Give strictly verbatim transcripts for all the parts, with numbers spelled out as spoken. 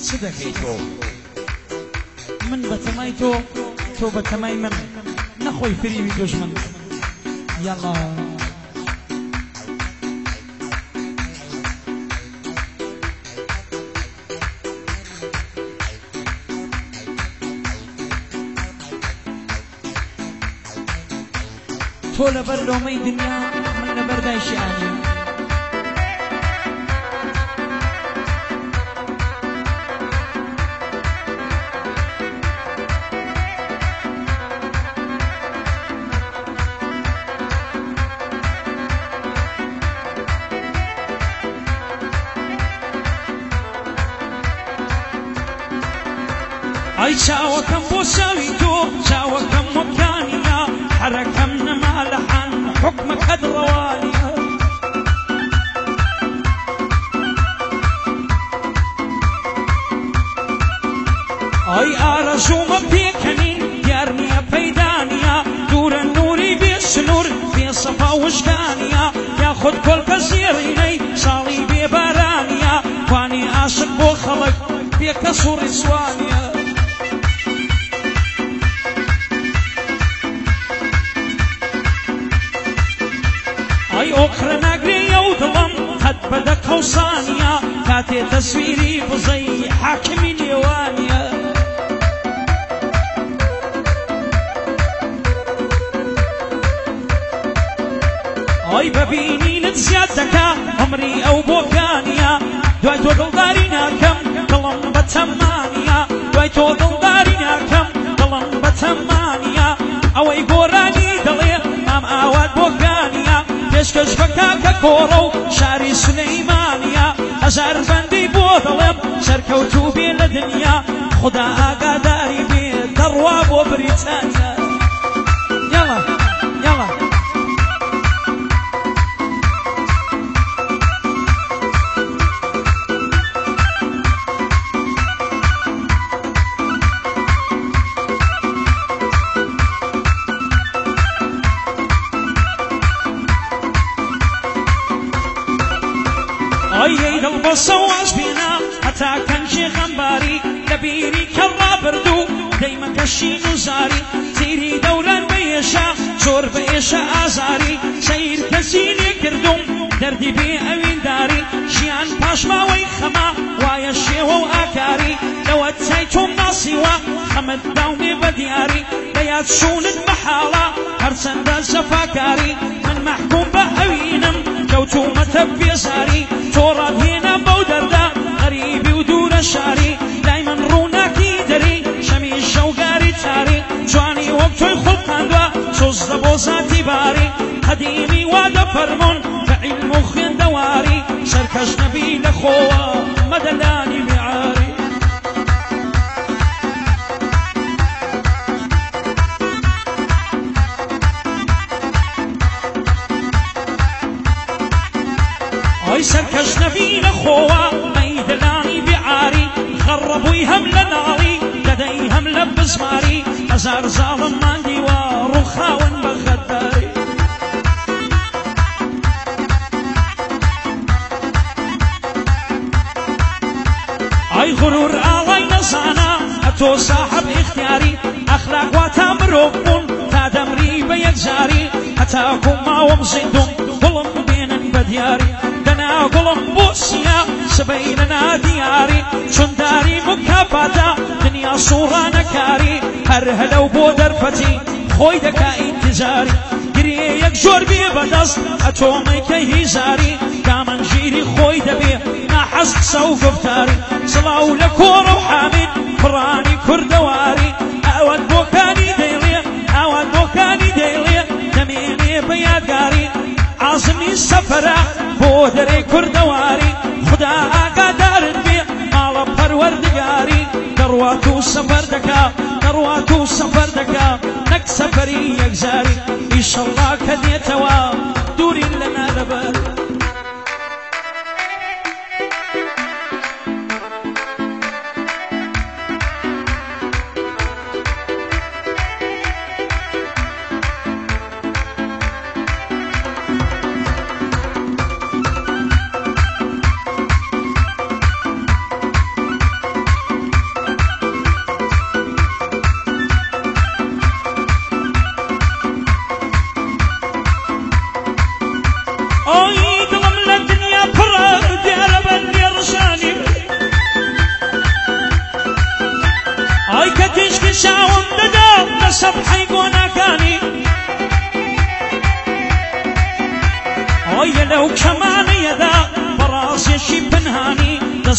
چ دەکەی تۆ من بەتەمای تۆ تۆ بەتەمای من نەخۆی فریوی دوژمن یاڵا تۆ لەبەر لۆمەی دنیا من لەبەر دایشیانی ئەی چاوەکەم بۆ چاوی تۆ چاوەکەم وەکانیە حرەکەم نەما لە حان حوکمەکەت ڕەوانیە ئەی ئارەزوومە پێکەنین دیار نییە پەیدانیە دوورە نووری بێ سنوور بێ سەفا وشکانیە یاخود کۆڵکە زێڕینەی ساڵی بێبارانیە کوانی عاشق بۆ خەڵک بێ کەس و ڕیسوانیە ئەی ئۆقرە ناگرێیە و دڵم قەت بەدە قەوسانیە کاتێ تەسویری بزەی حاکمی نێوانیە ئەی بەبینینت زیاد دەکا عەمری ئەو بۆکانیە دوای تۆ دڵداری ناکەم دڵم بەتەمانیە دوای تۆ دڵداری ناکەم دڵم بەتەمانیە ئەوەی گۆرانی دڵێ ئەم ئاوات بۆکانیە پێشکەش بە کاکە کۆڕە و شاری سولەیمانیە هەزار بەندەی بۆ دڵێم سەرکەوتوو بێ لە دنیا خدا ئاگاداری بێ دەڕوا بۆ بریتانیا یاڵا یاڵا ئەی دڵ بە سەواز بێنا هەتا کەنجێ غەمباری لە بیری کەڕا بردو دەیمەکەشین و زاری تیری دەوران بە ئێشە زۆر بە ئێشە ئازاری سەیر کەسی لێ کردوم دەردی بێ ئەوینداری ژیان پاشماوەی خەما وایە شێوە و ئاکاری لەوە چای تۆم ناسیوە خەمت داومێ بە دیاری لە یاد شوونت بەحاڵە هەرچەندە زەفاکاری من مەحکوم بە ئەوینم کەوتومەتە بێزاری تۆ ڕادهێنا بەو دەردا غەریبی و دوورە شاری لای من ڕووناکی دەری شەمی شەوگاری تاری جوانی وەک تۆی خوڵقاندووە سۆزدە بۆ زاتی باری قەدیمی وا دەفەرمۆن بە عیلم و خوێندەواری سەرکەش نەبی لە خۆوە مەدەلانی میعاری ئەی سەرکەش نەبی لە خۆوە مەیدەلانی بیعاری غەڕەبووی هەم لە ناڵی دەدەی هەم لە بزماری هەزار زاڵم ماندیوە ڕووخاون بە خەداری ئەی غرور ئاڵای نەزانە ئەتۆ ساحەب ئیختیاری ئەخلاق واتە مرۆڤ بوون تا دەمری بە یەکجاری هەتاکو ماوەم زیندوم گوڵم بێنن بە دیاری دەنا گوڵم بۆ سیا سبەی لەنا دیاری چون داری مکافاتە دنیا سوڕانەکاری هەر هەلەو بۆ دەرفەتی خۆی دەکا ئینتیزاری گرێ یەک جۆر بێ بەدەست ئەتۆمەیکە هیزاری دامەنگیری خۆی دەبێ ناحەز قسە و گفتاری سڵاو لە کۆڕە و حامید پڕانی کوردەواری ئەوەت بۆکانی دەیڵێ ئەوەت بۆکانی دەیڵێ دەمێنێ بە یادگاری عازمی سەفەرە بۆ دەرێ کوردەواری خدا ئاگادارت بێ ماڵە پەروەردگاری دەڕوات و سەفەر دەکا دەڕوات و سەفەر دەکا نەک سەفەری یەکجاری ئیشەڵڵا کە دێتەوە دوورین لەنا لەبەر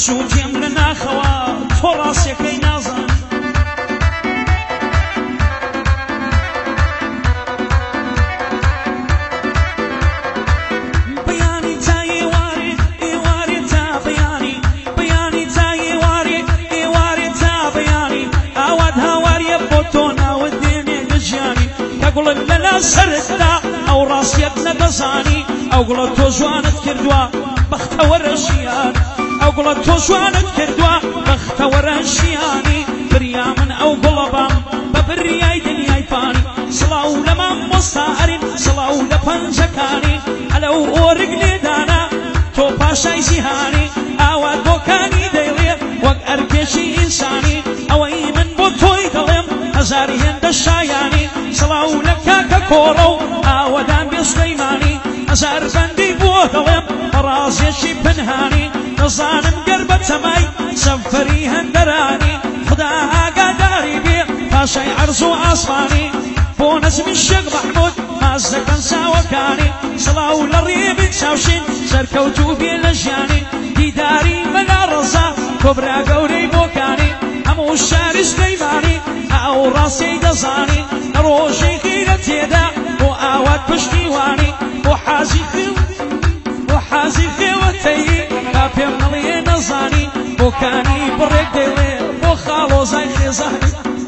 سووتێم لە ناخەوە تۆ ڕاستیەکەی نازان بەیانی تا ئێوارێ ئێوارێ تا بەیانی بەیانی تا ئێوارێ ئێوارێ تا بەیانی ئاوات هاواریە بۆ تۆ ناوت دێنێ لە ژیانی کە گوڵت لەلا سەرتدا ئەو ڕاستیەت نەدەزانی ئەو گوڵە تۆ جوانت کردووە بەختەوەرە ژیان ئەو گوڵە تۆ جوانت کردووە بەختەوەرە ژیانی بریا من ئەو گوڵە بام بە بریای دنیای فانی سڵاو لە مامۆستا ئەرین سڵاو لە پەنجەکانی ئەلەو ئۆرگ لێدانا تۆ پاشای زیهانی ئاوات بۆکانی دەیڵێ وەک ئەرکێشی ئینسانی ئەوەی من بۆ تۆی دەڵێم هەزاری هێندە شایانی سڵاو لە کاکە کۆڕە و ئاوەدان بێ سلەیمانی هەزار بەندی بۆ دەڵێم ڕازێکی پنهانی نەزانم گەر بە تەمای سەفەری هەندەرانی خدا ئاگاداری بێ پاشای عەرز و ئاسمانی بۆ نەزمی شێخ مەحموود ماز دەکەن چاوەکانی سڵاو لە ڕێبی چاوشین سەرکەوتوو بێ لە ژیانی دیداری مەلا ڕەزا کۆبرا گەورەی بۆکانی هەموو شاری سلەیمانی ئەو ڕاستەی دەزانی ڕۆژێکی لە تێدا بۆ ئاوات پشتیوانی بۆ حازی خێو بۆ حازی خێوەتەیی تا پێم نەڵێ نەزانی بۆکانی بڕێک دەیڵێ بۆ خاڵۆزای خێزانی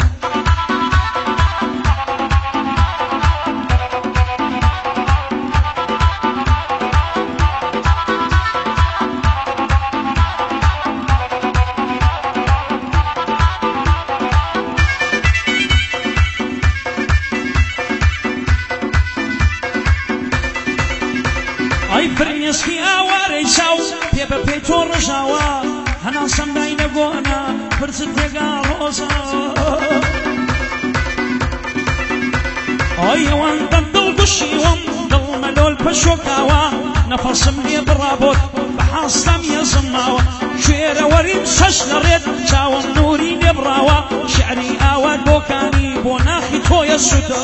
فرمێسکی ئاوارەی چاو پێ بە پێی تۆ ڕژاوە هەنا سەمدای نەگۆنا پرست تێگا ڕۆزە ئۆی ئەوەندەم دڵ گوشیوەم دڵ مەلۆل پەشۆکاوە نەفەسم لێ بڕابۆت بە حاستەم یەزم ماوە شوێرە وەریم شەش لە ڕێت چاوەم نووری لێبڕاوە شعری ئاوات بۆکانی بۆ ناخی تۆیە سوودە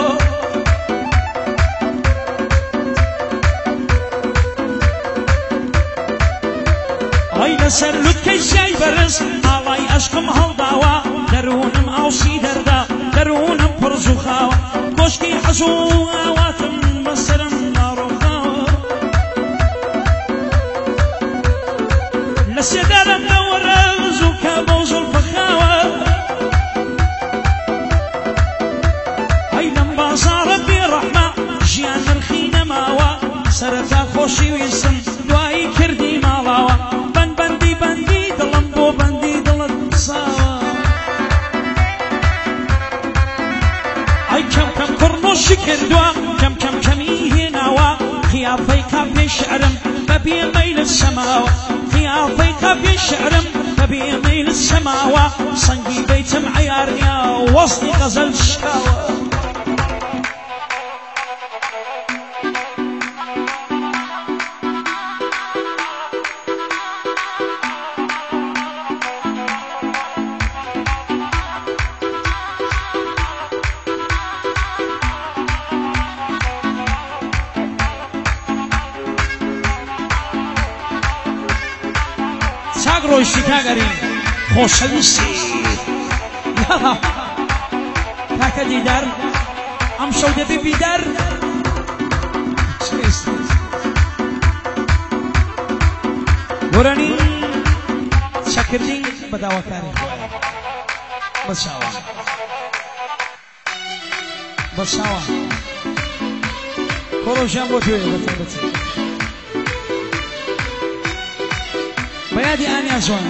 لەسەر لوتکەی شای بەرز ئاڵای ئەشقم هەڵداوە دەروونم ئاوسی دەردا دەروونم پڕز و خاوە کۆشکی حەزوو ئاواتم بەسەرم ناڕۆخاوە لە سێدارم نەوەرە زووکە بۆ زوڵفە خاوە هەی لەم بازاڕە بێڕەحمە ژیان نرخی نەماوە سەرەتا خۆشی ویستم دوایی کردی ماڵاوە شکردووە کەم کەم کەمی هێناوە خیافەی کاپێ شعرم بەبێ مەیل سەماوە خیافەی کاپێ شعرم بەبێ مەیل سەماوە سەنگی بەیتم عەیارنیا وەستی غەزەل شکاوە ڕۆیشتی کاگەرین خۆشەویستی کاکە دیدار ئەم شەو دەبێ بیدار گۆرانی چەکردی بەداواکاری بەشاوە بەشاوە کۆڕۆژیان بۆ توێ بەتەن بچێت بەیادی ئانیا جوان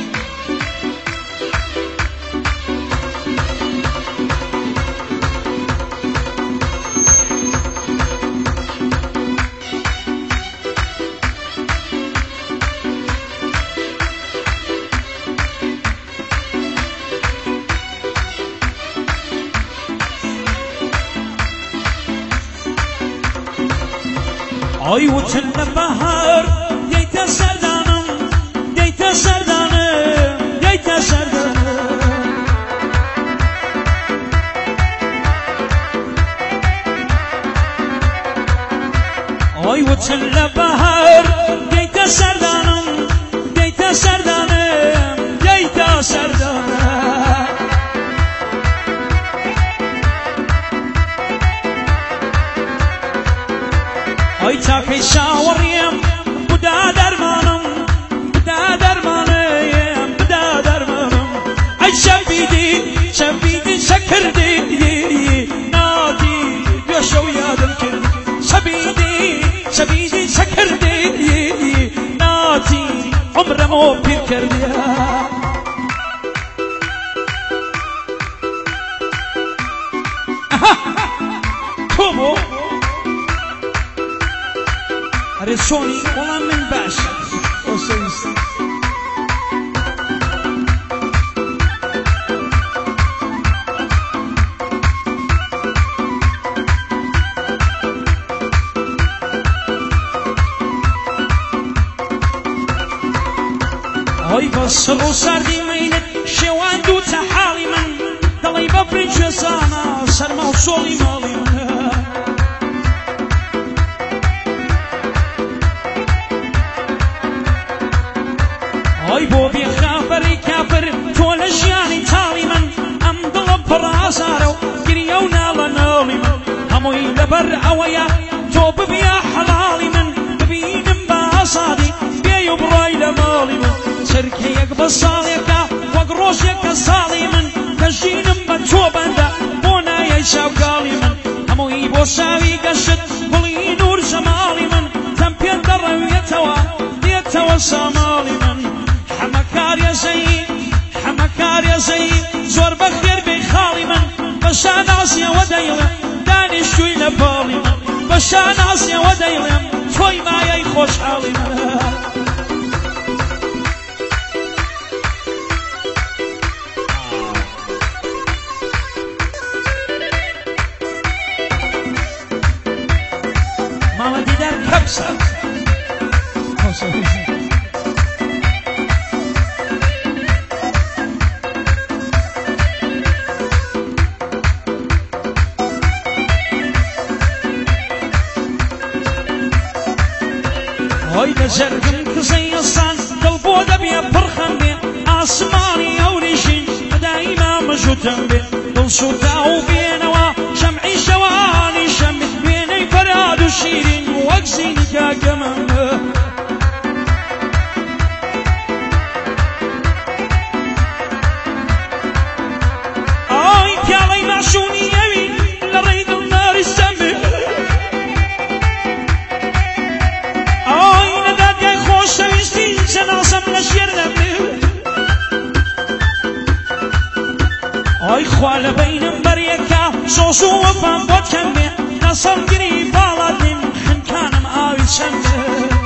ئۆی وتن لە بەهار دەیتە سەردانم دەیتە سەردانم دەیتە سەردانم ئۆی وتن لە بەهار دەیتە سەردانم دەیتە سەردانم عمرمو پیر کردی تو بو هەرێ چۆنی وەڵام من باشە هۆی بە سڕ و ساردی مەینت شێوان دووتە حاڵی من دەڵی بە پرینچێسانە سەرما و سۆڵی ماڵی من هۆی بۆ بێخافەری کافر تۆ لە ژیانی تاڵی من ئەم دڵە پڕ ئازارە و گریە و ناڵە ناڵی من هەمووی لەبەر ئەوەیە تۆ ببیە حەڵاڵی من ببینم بە ئازادی بێ و بڕای لە ماڵی من چرکەیەک بە ساڵێکە وەک ڕۆژێکە ساڵی من کە ژینم بە تۆ بەندە بۆ نایەی چاوگاڵی من هەمووی بۆ شاوی گەشت گوڵی نور جەماڵی من دەم پێ دەڕەوێتەوە دێتەوە ساماڵی من حەمە کارێزەی حەمە کارێزەی زۆر بەخێر بێی خاڵی من بە شانازیەوە دەیڵێم دانیشتووی لە باڵی من بە شانازیەوە دەیڵێم تۆی مایەی خۆشحاڵی من ماما دیدار کەپسە هۆی لە جەرگم کزەی ئەسان دڵ بۆ دەبێ پڕخەم بێ ئاسمانی هەوریشین بەدایی مامەژوتم بێ دڵ سووتا و بێنەوە شەمعی شەوانی شەم وێنەی فەراد و شیرین وەک زینی کاکەمم ئای پیاڵەی ماشومی ئەوی لە ڕێی دڵ ناریستەم بێ ئای نەدادگای خۆشەویستی جەنازەم لە ژێرنەم بێ ئای خوا لە بەینم بەریەکە سۆز و وەفام بۆت کەم بێ نەسەڵگری باڵاتیم خنکانم ئاوی چەند بێ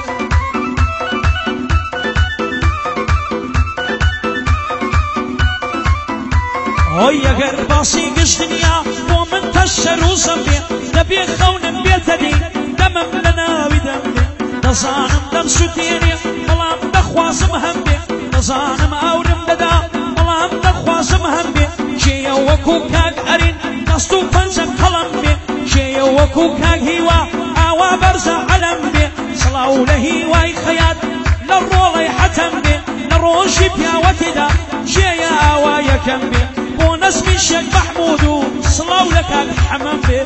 ئۆی ئەگەر باسی گشتنیا بۆ من تەشەر و زەم بێ دەبێ خەونم بێتە دی دەمم لە ناوی دەم بێ دەزانم دەم سوتێنێ بەڵام دەخوازم هەم بێ دەزانم ئاورم دەدا بەڵام دەخوازم هەم بێ کێیە وەکو کاک ئەرین دەست و پەنجەم هەڵم بێ کێیە وەکو کاک هیوا ئاوا بەرزە عەلەم بێ سڵاو لە هیوای خەیات لە ڕۆڵەی حەتەم بێ لە ڕۆژی پیاوەتیدا کێیە ئاوا یەکەم بێ بۆ نەزمی شێک مەحموود و سڵاو لە کاک حەمەم بێ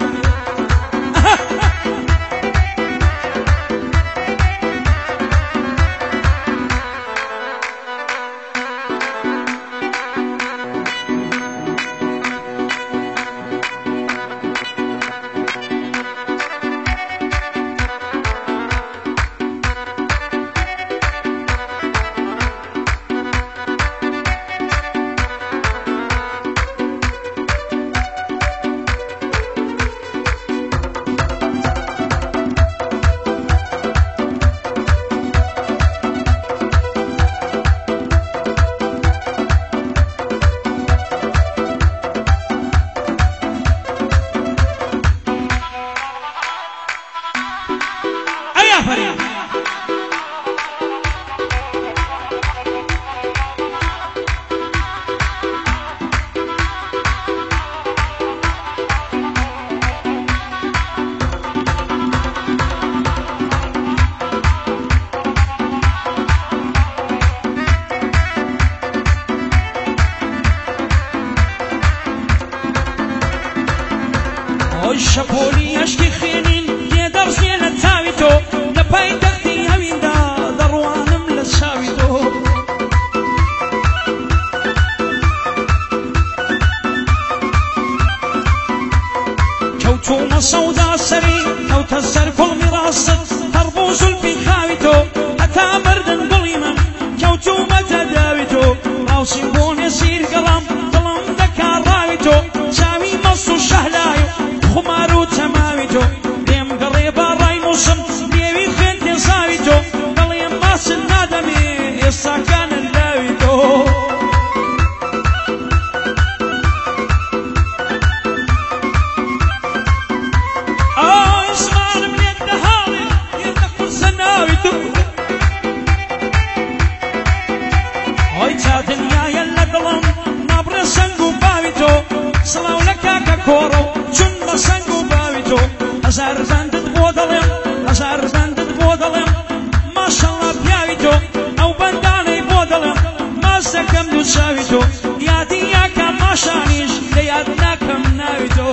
کۆڕە و چون بە سەنگ و باوی تۆ هەزار بەندت بۆ دەڵێم هەزار بەندت بۆ دەڵێم ماشەڵڵا پیاوی تۆ ئەو بەندانەی بۆ دەڵێم ماس دەکەم دوو چاوی تۆ یادی یاکە ماشانیش لە یاد ناکەم ناوی تۆ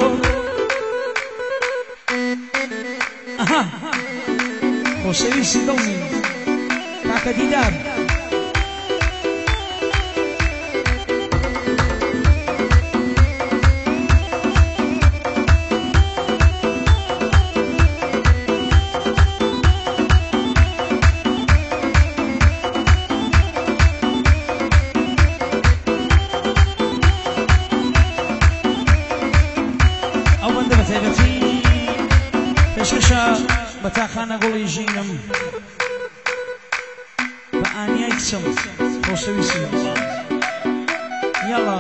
ئەها خۆشەویستی دڵنی کاکە دیدار بەتاخانە گوڵی ژینم بە ئانیای کچم خۆشەویستی یاڵا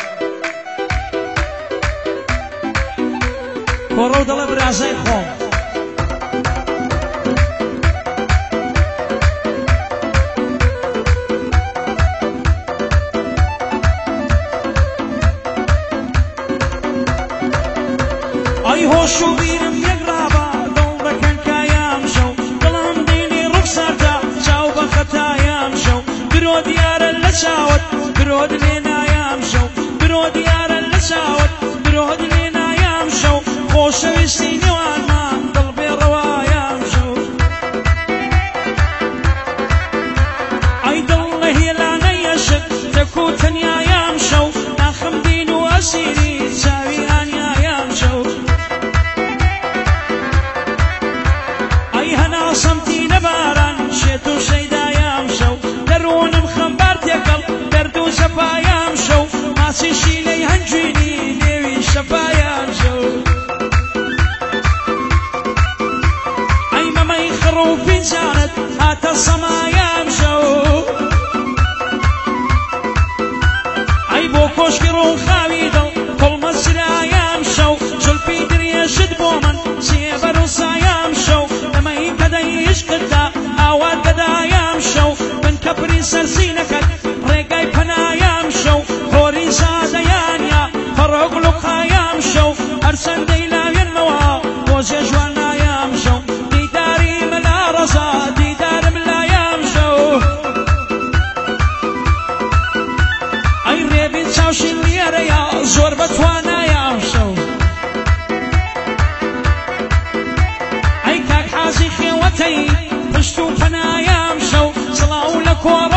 کۆڕە و دەڵێ برازای خۆم ئەی هۆش و بیرم یەکڕابە برۆ دیارە لە چاوت برۆ دلێ نایام شەو برۆ دیارە لە چاوت برۆ دلێ نایام شەو خۆشەویستی نێوانمان دڵ بێڕەوایام شەو ئەی دڵ لە هێلانەی عەشق تەک و تەنیایام شەو ناخم دین و ئەسیری چاوی ئانیایام شەو ئەی هەناسەمتی نەباران شێت و شەیدایام شەو دەروونم خەمبار تێکەڵ دەرد و شەفایام شەو ماچی شیلەی هەنجوینی نێوی شەفایام شەو ئەی مەمەی خڕ و فینجانت هاتە سەمایام شەو ئەی بۆ کۆشکی ڕووخاوی دڵ کۆڵمە سرایام شەو جولپی درێژت بۆ من سێبەر و سایام شەو ئەمەی کەدەی عشقتدا ئاوات دەدایام شەو کەپری سەرسینەکەت ڕێگای پەنایام شەو هۆری زادەیانیا پەڕۆگڵ و قایام شەو هەرچەندەی لاوێنمەوە بۆ جێ جوان نایام شەو دیداری مەلا ڕەزا دیدارم لایام شەو ئەی ڕێبی چاوشی لێرەیە زۆر بەتوانایام شەو ئەی کاک حازی خێوەتەی پشت و پەنایام شەو سڵاو لە کۆڕە